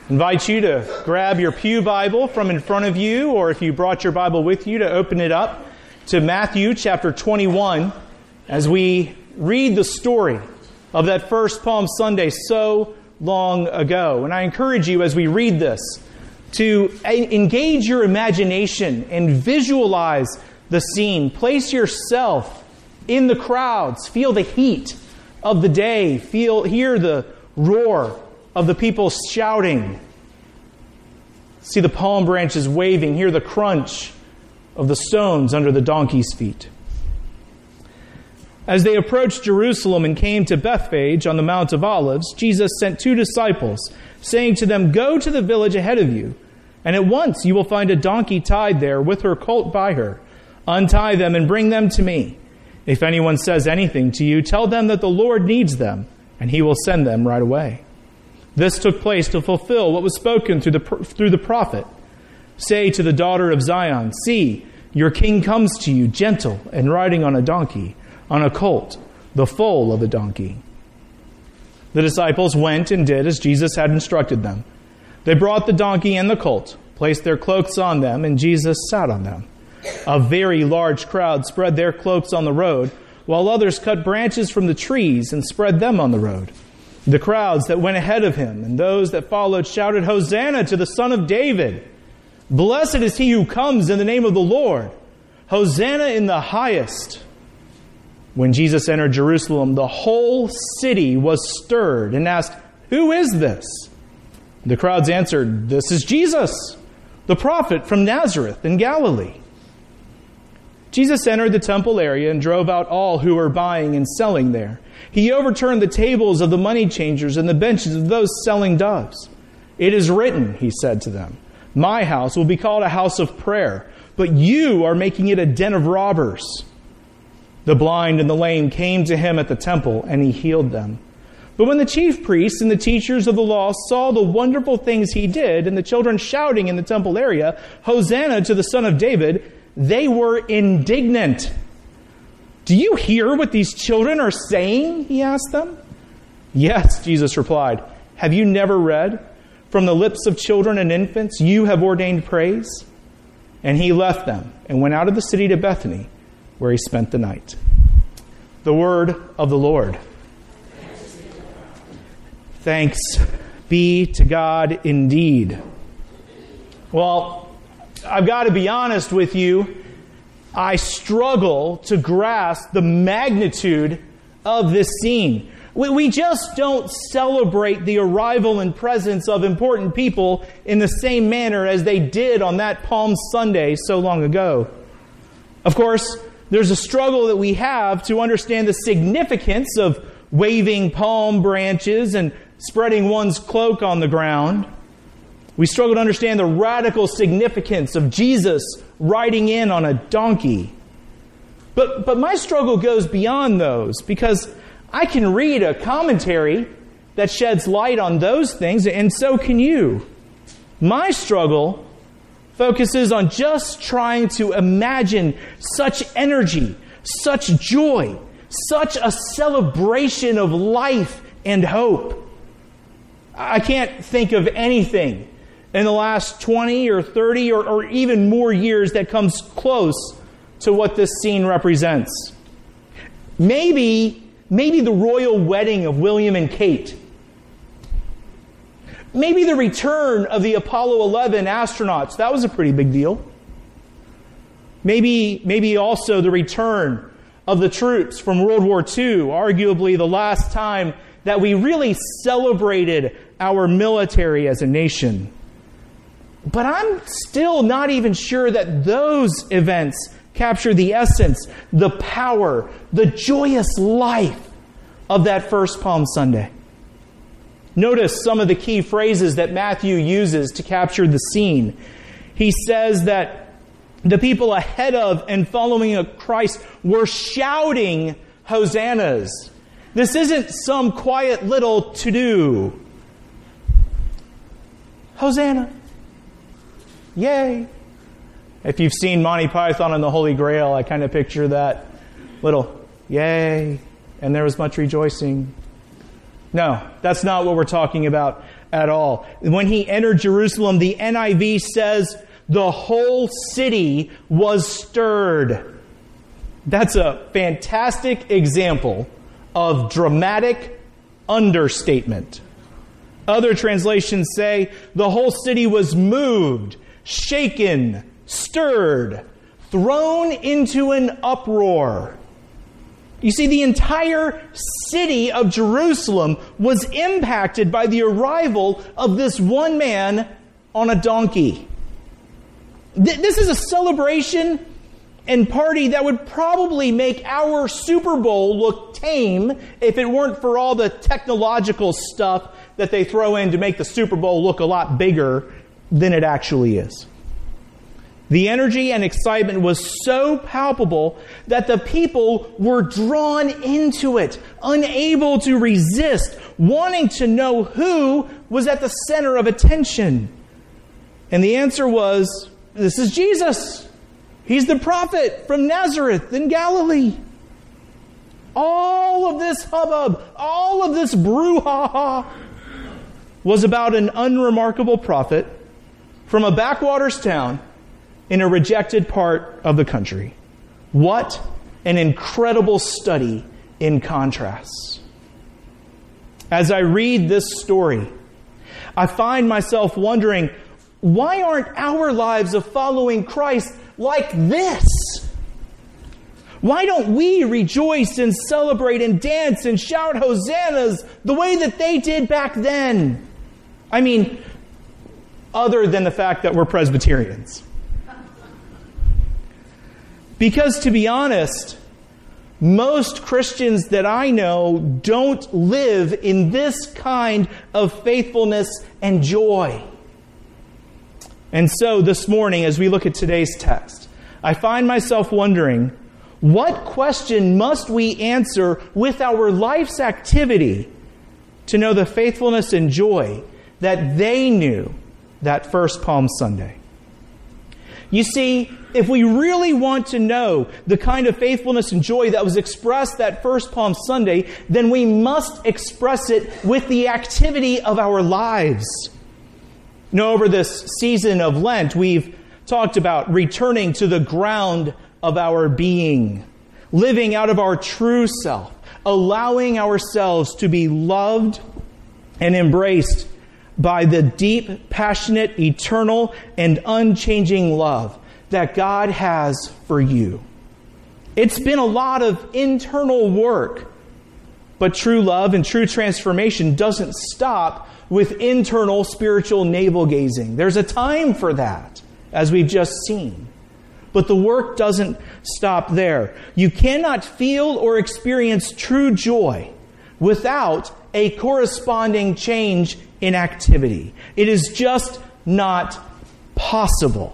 invite you to grab your pew Bible from in front of you, or if you brought your Bible with you, to open it up to Matthew chapter 21 as we read the story of that first Palm Sunday so long ago. And I encourage you as we read this to engage your imagination and visualize the scene. Place yourself in the crowds. Feel the heat of the day. Hear the roar of the people shouting. See the palm branches waving. Hear the crunch of the stones under the donkey's feet. As they approached Jerusalem and came to Bethphage on the Mount of Olives, Jesus sent 2 disciples, saying to them, "Go to the village ahead of you, and at once you will find a donkey tied there with her colt by her. Untie them and bring them to me. If anyone says anything to you, tell them that the Lord needs them, and he will send them right away." This took place to fulfill what was spoken through the prophet. "Say to the daughter of Zion, see, your king comes to you, gentle and riding on a donkey, on a colt, the foal of a donkey." The disciples went and did as Jesus had instructed them. They brought the donkey and the colt, placed their cloaks on them, and Jesus sat on them. A very large crowd spread their cloaks on the road, while others cut branches from the trees and spread them on the road. The crowds that went ahead of him and those that followed shouted, "Hosanna to the Son of David! Blessed is he who comes in the name of the Lord! Hosanna in the highest!" When Jesus entered Jerusalem, the whole city was stirred and asked, "Who is this?" The crowds answered, "This is Jesus, the prophet from Nazareth in Galilee." Jesus entered the temple area and drove out all who were buying and selling there. He overturned the tables of the money changers and the benches of those selling doves. "It is written," he said to them, "My house will be called a house of prayer, but you are making it a den of robbers." The blind and the lame came to him at the temple, and he healed them. But when the chief priests and the teachers of the law saw the wonderful things he did, and the children shouting in the temple area, "Hosanna to the Son of David," they were indignant. "Do you hear what these children are saying?" he asked them. "Yes," Jesus replied. "Have you never read, 'From the lips of children and infants you have ordained praise'?" And he left them and went out of the city to Bethany, where he spent the night. The word of the Lord. Thanks be to God indeed. Well, I've got to be honest with you. I struggle to grasp the magnitude of this scene. We just don't celebrate the arrival and presence of important people in the same manner as they did on that Palm Sunday so long ago. Of course, there's a struggle that we have to understand the significance of waving palm branches and spreading one's cloak on the ground. We struggle to understand the radical significance of Jesus riding in on a donkey. But my struggle goes beyond those, because I can read a commentary that sheds light on those things, and so can you. My struggle focuses on just trying to imagine such energy, such joy, such a celebration of life and hope. I can't think of anything in the last 20 or 30 or even more years that comes close to what this scene represents. Maybe the royal wedding of William and Kate. Maybe the return of the Apollo 11 astronauts. That was a pretty big deal. Maybe also the return of the troops from World War II, arguably the last time that we really celebrated our military as a nation. But I'm still not even sure that those events capture the essence, the power, the joyous life of that first Palm Sunday. Notice some of the key phrases that Matthew uses to capture the scene. He says that the people ahead of and following Christ were shouting hosannas. This isn't some quiet little to-do. Hosanna. Yay. If you've seen Monty Python and the Holy Grail, I kind of picture that little yay, and there was much rejoicing. No, that's not what we're talking about. at all. When he entered Jerusalem, the NIV says the whole city was stirred. That's a fantastic example of dramatic understatement. Other translations say the whole city was moved, shaken, stirred, thrown into an uproar. You see, the entire city of Jerusalem was impacted by the arrival of this one man on a donkey. This is a celebration and party that would probably make our Super Bowl look tame if it weren't for all the technological stuff that they throw in to make the Super Bowl look a lot bigger than it actually is. The energy and excitement was so palpable that the people were drawn into it, unable to resist, wanting to know who was at the center of attention. And the answer was, this is Jesus. He's the prophet from Nazareth in Galilee. All of this hubbub, all of this brouhaha was about an unremarkable prophet from a backwaters town in a rejected part of the country. What an incredible study in contrasts. As I read this story, I find myself wondering, why aren't our lives of following Christ like this? Why don't we rejoice and celebrate and dance and shout hosannas the way that they did back then? I mean, other than the fact that we're Presbyterians. Because to be honest, most Christians that I know don't live in this kind of faithfulness and joy. And so this morning, as we look at today's text, I find myself wondering, what question must we answer with our life's activity to know the faithfulness and joy that they knew that first Palm Sunday? You see, if we really want to know the kind of faithfulness and joy that was expressed that first Palm Sunday, then we must express it with the activity of our lives. You know, over this season of Lent, we've talked about returning to the ground of our being, living out of our true self, allowing ourselves to be loved and embraced by the deep, passionate, eternal, and unchanging love that God has for you. It's been a lot of internal work, but true love and true transformation doesn't stop with internal spiritual navel-gazing. There's a time for that, as we've just seen. But the work doesn't stop there. You cannot feel or experience true joy without a corresponding change in activity. It is just not possible.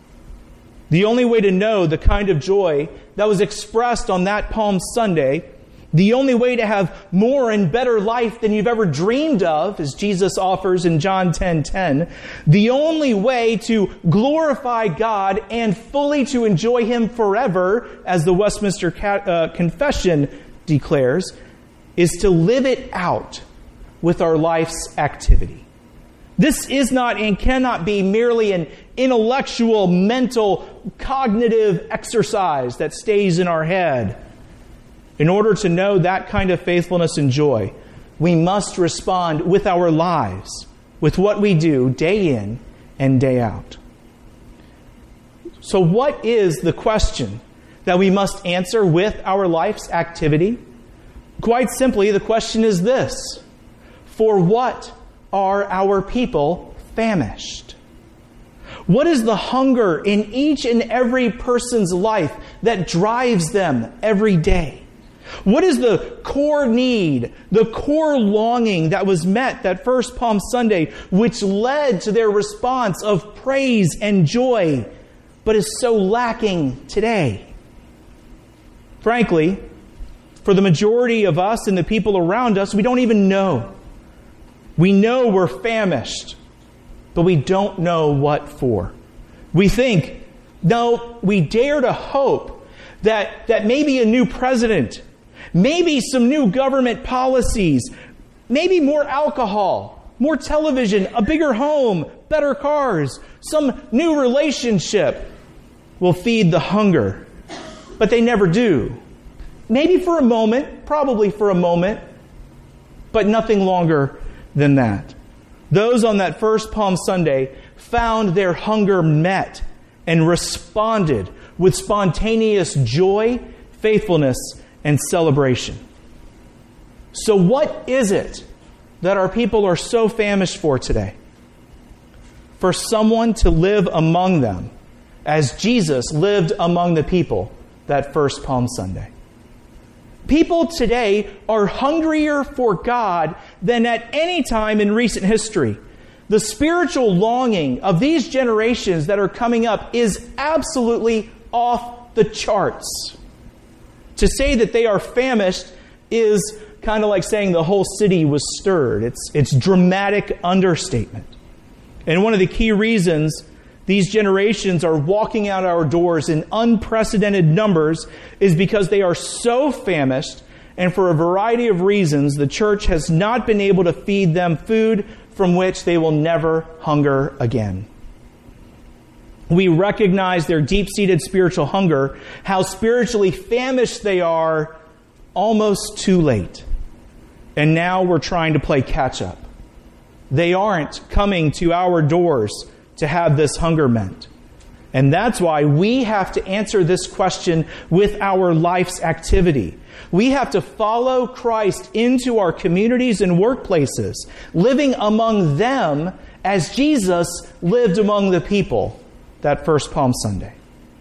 The only way to know the kind of joy that was expressed on that Palm Sunday, the only way to have more and better life than you've ever dreamed of, as Jesus offers in John 10:10, the only way to glorify God and fully to enjoy Him forever, as the Westminster Confession declares, is to live it out with our life's activity. This is not and cannot be merely an intellectual, mental, cognitive exercise that stays in our head. In order to know that kind of faithfulness and joy, we must respond with our lives, with what we do day in and day out. So what is the question that we must answer with our life's activity? Quite simply, the question is this: for what are our people famished? What is the hunger in each and every person's life that drives them every day? What is the core need, the core longing that was met that first Palm Sunday, which led to their response of praise and joy, but is so lacking today? Frankly, for the majority of us and the people around us, we don't even know. We know we're famished, but we don't know what for. We think, no, we dare to hope that maybe a new president, maybe some new government policies, maybe more alcohol, more television, a bigger home, better cars, some new relationship will feed the hunger. But they never do. Maybe for a moment, probably for a moment, but nothing longer than that. Those on that first Palm Sunday found their hunger met and responded with spontaneous joy, faithfulness, and celebration. So what is it that our people are so famished for today? For someone to live among them as Jesus lived among the people that first Palm Sunday. People today are hungrier for God than at any time in recent history. The spiritual longing of these generations that are coming up is absolutely off the charts. To say that they are famished is kind of like saying the whole city was stirred. It's dramatic understatement. And one of the key reasons these generations are walking out our doors in unprecedented numbers is because they are so famished, and for a variety of reasons, the church has not been able to feed them food from which they will never hunger again. We recognize their deep-seated spiritual hunger, how spiritually famished they are almost too late. And now we're trying to play catch-up. They aren't coming to our doors to have this hunger met. And that's why we have to answer this question with our life's activity. We have to follow Christ into our communities and workplaces, living among them as Jesus lived among the people that first Palm Sunday.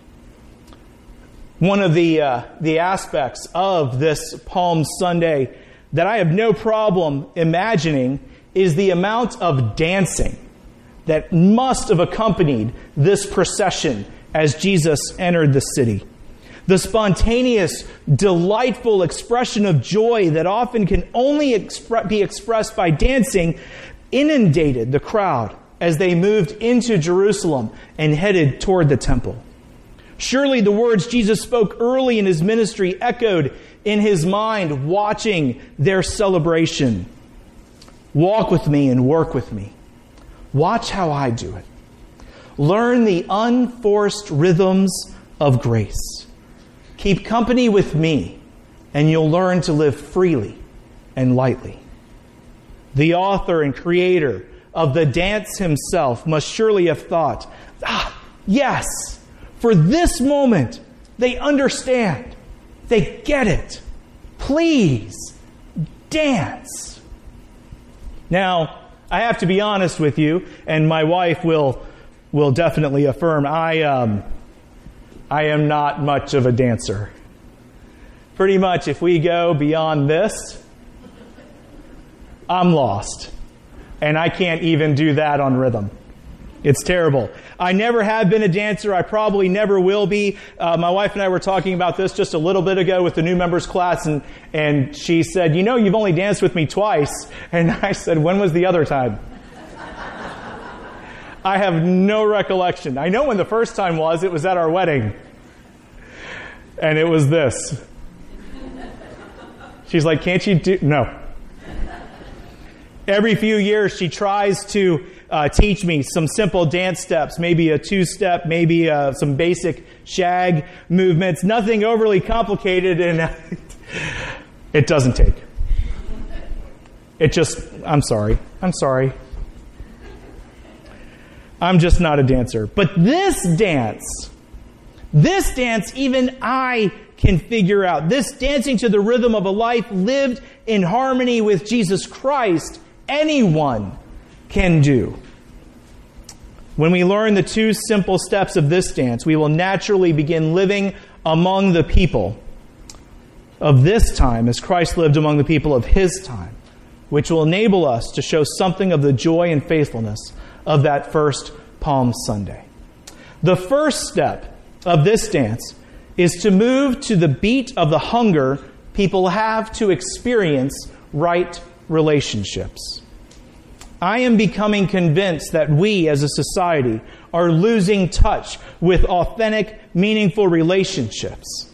One of the aspects of this Palm Sunday that I have no problem imagining is the amount of dancing that must have accompanied this procession as Jesus entered the city. The spontaneous, delightful expression of joy that often can only be expressed by dancing inundated the crowd as they moved into Jerusalem and headed toward the temple. Surely the words Jesus spoke early in his ministry echoed in his mind, watching their celebration. Walk with me and work with me. Watch how I do it. Learn the unforced rhythms of grace. Keep company with me, and you'll learn to live freely and lightly. The author and creator of the dance himself must surely have thought, yes, for this moment, they understand. They get it. Please, dance. Now, I have to be honest with you, and my wife will definitely affirm, I am not much of a dancer. Pretty much, if we go beyond this, I'm lost. And I can't even do that on rhythm. It's terrible. I never have been a dancer. I probably never will be. My wife and I were talking about this just a little bit ago with the new members class, and she said, you've only danced with me twice. And I said, when was the other time? I have no recollection. I know when the first time was. It was at our wedding. And it was this. She's like, can't you do... No. Every few years she tries to teach me some simple dance steps, maybe a two-step, maybe some basic shag movements, nothing overly complicated, and it doesn't take. I'm sorry. I'm just not a dancer. But this dance, even I can figure out. This dancing to the rhythm of a life lived in harmony with Jesus Christ, anyone can do. When we learn the two simple steps of this dance, we will naturally begin living among the people of this time as Christ lived among the people of his time, which will enable us to show something of the joy and faithfulness of that first Palm Sunday. The first step of this dance is to move to the beat of the hunger people have to experience right relationships. I am becoming convinced that we as a society are losing touch with authentic, meaningful relationships.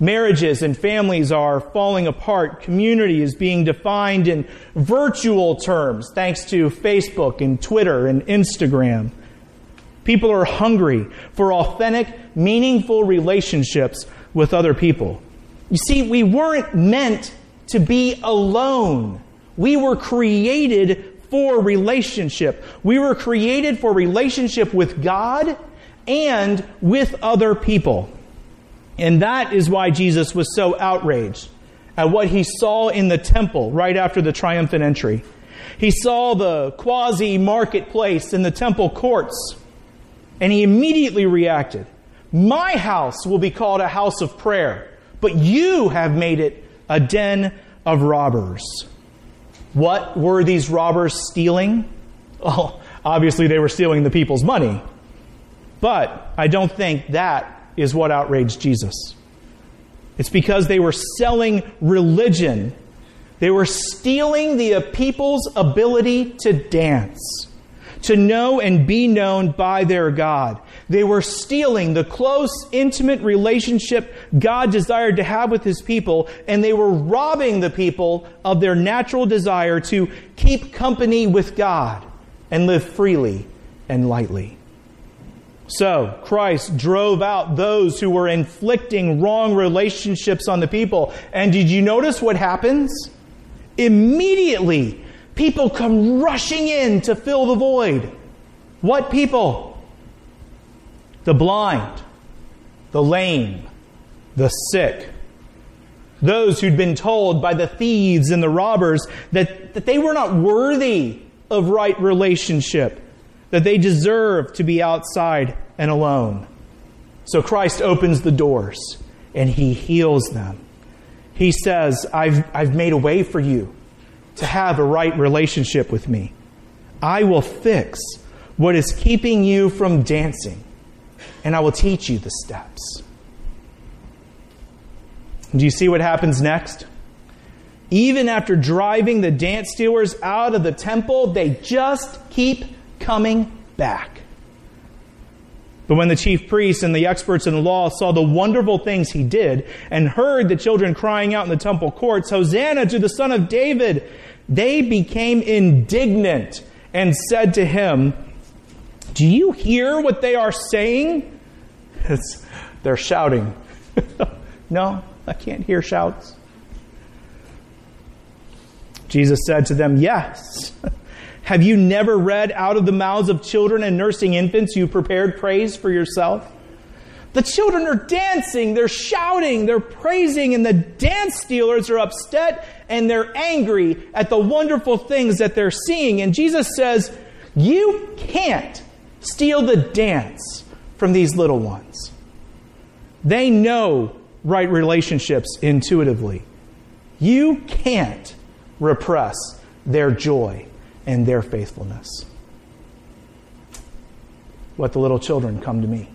Marriages and families are falling apart. Community is being defined in virtual terms thanks to Facebook and Twitter and Instagram. People are hungry for authentic, meaningful relationships with other people. You see, we weren't meant to be alone. We were created for relationship. We were created for relationship with God and with other people. And that is why Jesus was so outraged at what he saw in the temple right after the triumphant entry. He saw the quasi-marketplace in the temple courts, and he immediately reacted. My house will be called a house of prayer, but you have made it a den of robbers. What were these robbers stealing? Well, obviously they were stealing the people's money. But I don't think that is what outraged Jesus. It's because they were selling religion. They were stealing the people's ability to dance, to know and be known by their God. They were stealing the close, intimate relationship God desired to have with His people, and they were robbing the people of their natural desire to keep company with God and live freely and lightly. So, Christ drove out those who were inflicting wrong relationships on the people. And did you notice what happens? Immediately, people come rushing in to fill the void. What people? The blind, the lame, the sick. Those who'd been told by the thieves and the robbers that they were not worthy of right relationship, that they deserve to be outside and alone. So Christ opens the doors and He heals them. He says, I've made a way for you to have a right relationship with me. I will fix what is keeping you from dancing, and I will teach you the steps. Do you see what happens next? Even after driving the dance stealers out of the temple, they just keep coming back. But when the chief priests and the experts in the law saw the wonderful things He did and heard the children crying out in the temple courts, "Hosanna to the Son of David," they became indignant and said to Him, "Do you hear what they are saying?" They're shouting. No, I can't hear shouts. Jesus said to them, "Yes. Have you never read, out of the mouths of children and nursing infants you prepared praise for yourself?" The children are dancing, they're shouting, they're praising, and the dance stealers are upset and they're angry at the wonderful things that they're seeing. And Jesus says, you can't steal the dance from these little ones. They know right relationships intuitively. You can't repress their joy and their faithfulness. Let the little children come to me.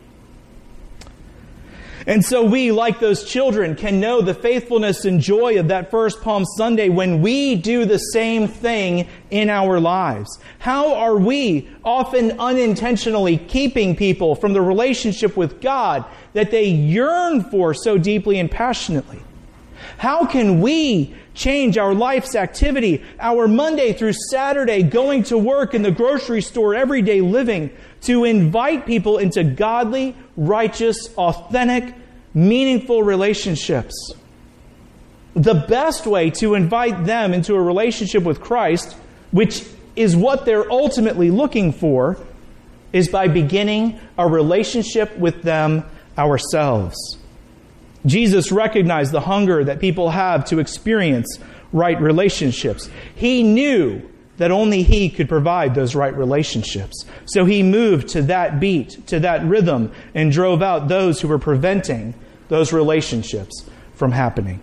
And so we, like those children, can know the faithfulness and joy of that first Palm Sunday when we do the same thing in our lives. How are we often unintentionally keeping people from the relationship with God that they yearn for so deeply and passionately? How can we change our life's activity, our Monday through Saturday, going to work in the grocery store, everyday living, to invite people into godly, righteous, authentic, meaningful relationships? The best way to invite them into a relationship with Christ, which is what they're ultimately looking for, is by beginning a relationship with them ourselves. Jesus recognized the hunger that people have to experience right relationships. He knew that only He could provide those right relationships. So He moved to that beat, to that rhythm, and drove out those who were preventing those relationships from happening.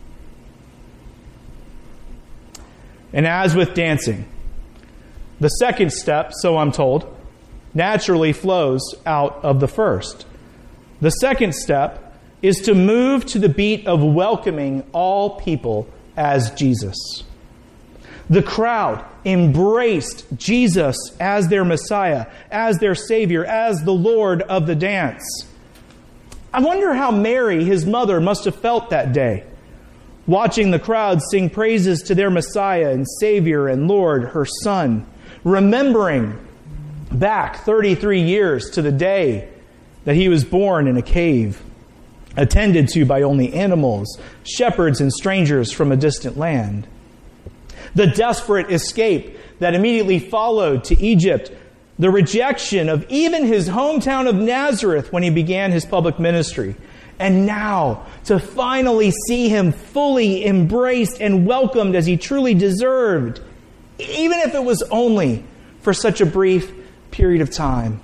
And as with dancing, the second step, so I'm told, naturally flows out of the first. The second step is to move to the beat of welcoming all people as Jesus. The crowd embraced Jesus as their Messiah, as their Savior, as the Lord of the dance. I wonder how Mary, his mother, must have felt that day, watching the crowd sing praises to their Messiah and Savior and Lord, her Son, remembering back 33 years to the day that he was born in a cave, attended to by only animals, shepherds, and strangers from a distant land. The desperate escape that immediately followed to Egypt, the rejection of even his hometown of Nazareth when he began his public ministry, and now to finally see him fully embraced and welcomed as he truly deserved, even if it was only for such a brief period of time.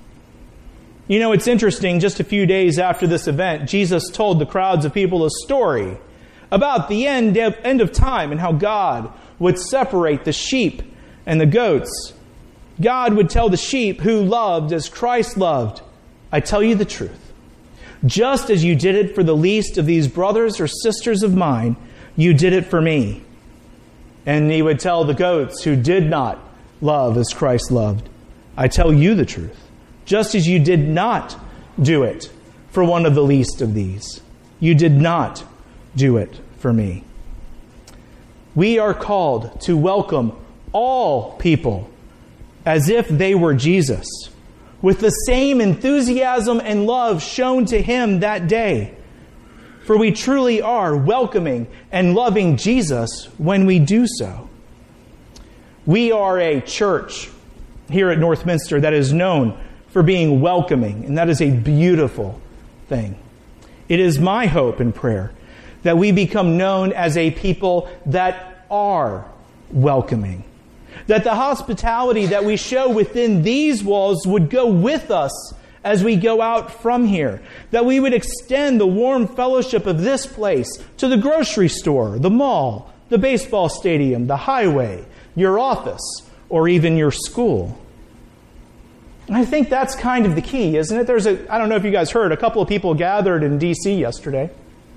You know, it's interesting, just a few days after this event, Jesus told the crowds of people a story about the end of time and how God would separate the sheep and the goats. God would tell the sheep who loved as Christ loved, I tell you the truth. Just as you did it for the least of these brothers or sisters of mine, you did it for me. And he would tell the goats who did not love as Christ loved, I tell you the truth. Just as you did not do it for one of the least of these, you did not do it for me. We are called to welcome all people as if they were Jesus, with the same enthusiasm and love shown to him that day. For we truly are welcoming and loving Jesus when we do so. We are a church here at Northminster that is known for being welcoming, and that is a beautiful thing. It is my hope and prayer that we become known as a people that are welcoming. That the hospitality that we show within these walls would go with us as we go out from here. That we would extend the warm fellowship of this place to the grocery store, the mall, the baseball stadium, the highway, your office, or even your school. And I think that's kind of the key, isn't it? I don't know if you guys heard, a couple of people gathered in D.C. yesterday.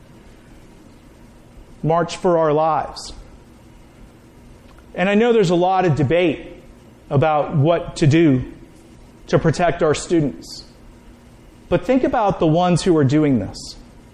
March for Our Lives. And I know there's a lot of debate about what to do to protect our students. But think about the ones who are doing this.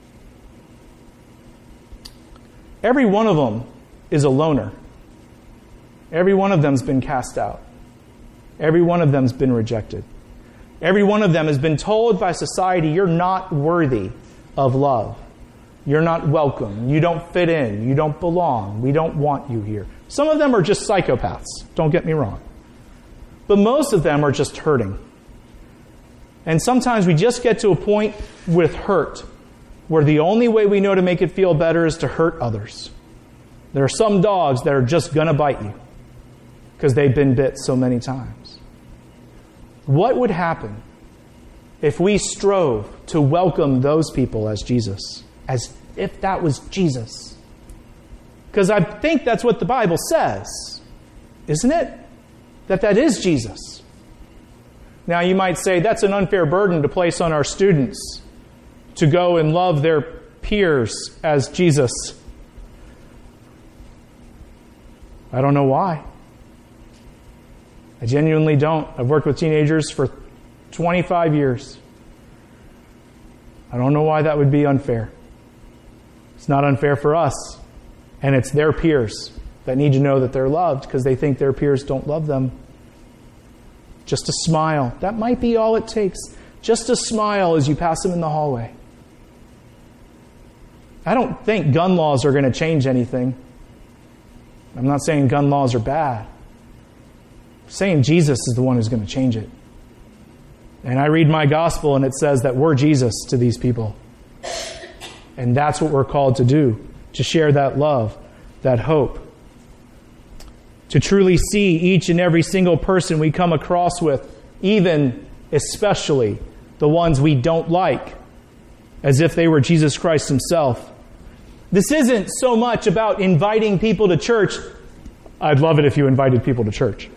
Every one of them is a loner. Every one of them's been cast out. Every one of them's been rejected. Every one of them has been told by society, you're not worthy of love. You're not welcome. You don't fit in. You don't belong. We don't want you here. Some of them are just psychopaths. Don't get me wrong. But most of them are just hurting. And sometimes we just get to a point with hurt where the only way we know to make it feel better is to hurt others. There are some dogs that are just going to bite you because they've been bit so many times. What would happen if we strove to welcome those people as Jesus? As if that was Jesus. Because I think that's what the Bible says, isn't it? That is Jesus. Now you might say that's an unfair burden to place on our students to go and love their peers as Jesus. I don't know why. I genuinely don't. I've worked with teenagers for 25 years. I don't know why that would be unfair. It's not unfair for us. And it's their peers that need to know that they're loved because they think their peers don't love them. Just a smile. That might be all it takes. Just a smile as you pass them in the hallway. I don't think gun laws are going to change anything. I'm not saying gun laws are bad. I'm saying Jesus is the one who's going to change it. And I read my gospel and it says that we're Jesus to these people. And that's what we're called to do, to share that love, that hope. To truly see each and every single person we come across with, even especially the ones we don't like, as if they were Jesus Christ himself. This isn't so much about inviting people to church. I'd love it if you invited people to church.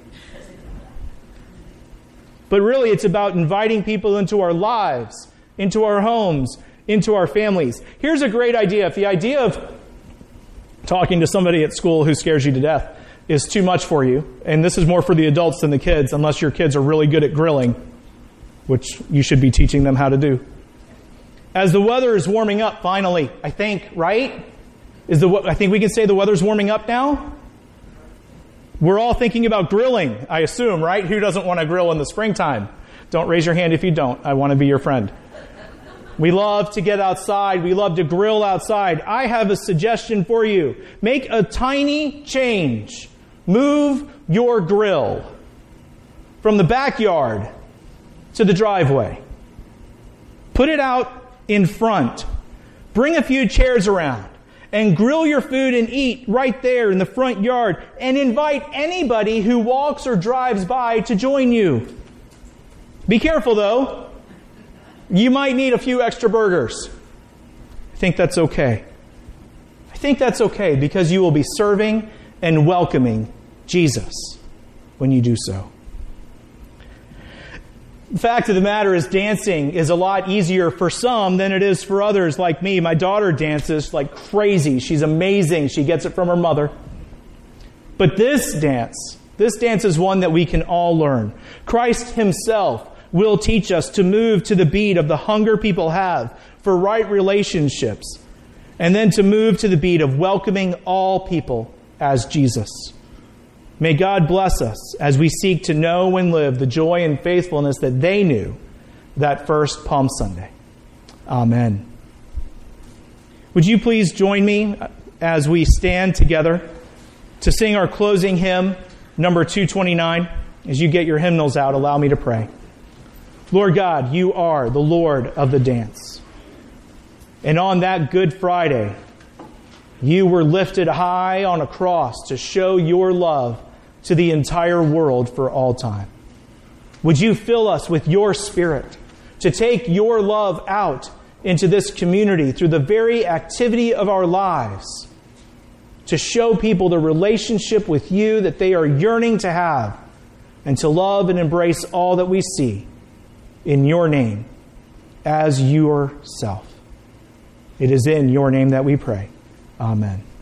But really, it's about inviting people into our lives, into our homes, into our families. Here's a great idea. If the idea of talking to somebody at school who scares you to death is too much for you, and this is more for the adults than the kids, unless your kids are really good at grilling, which you should be teaching them how to do. As the weather is warming up, finally, I think, right? I think we can say the weather's warming up now? We're all thinking about grilling, I assume, right? Who doesn't want to grill in the springtime? Don't raise your hand if you don't. I want to be your friend. We love to get outside. We love to grill outside. I have a suggestion for you. Make a tiny change. Move your grill from the backyard to the driveway. Put it out in front. Bring a few chairs around and grill your food and eat right there in the front yard, and invite anybody who walks or drives by to join you. Be careful though. You might need a few extra burgers. I think that's okay. I think that's okay because you will be serving and welcoming Jesus when you do so. The fact of the matter is, dancing is a lot easier for some than it is for others like me. My daughter dances like crazy. She's amazing. She gets it from her mother. But this dance is one that we can all learn. Christ himself will teach us to move to the beat of the hunger people have for right relationships, and then to move to the beat of welcoming all people as Jesus. May God bless us as we seek to know and live the joy and faithfulness that they knew that first Palm Sunday. Amen. Would you please join me as we stand together to sing our closing hymn, number 229. As you get your hymnals out, allow me to pray. Lord God, you are the Lord of the dance. And on that Good Friday, you were lifted high on a cross to show your love to the entire world for all time. Would you fill us with your Spirit to take your love out into this community through the very activity of our lives, to show people the relationship with you that they are yearning to have, and to love and embrace all that we see in your name as yourself. It is in your name that we pray. Amen.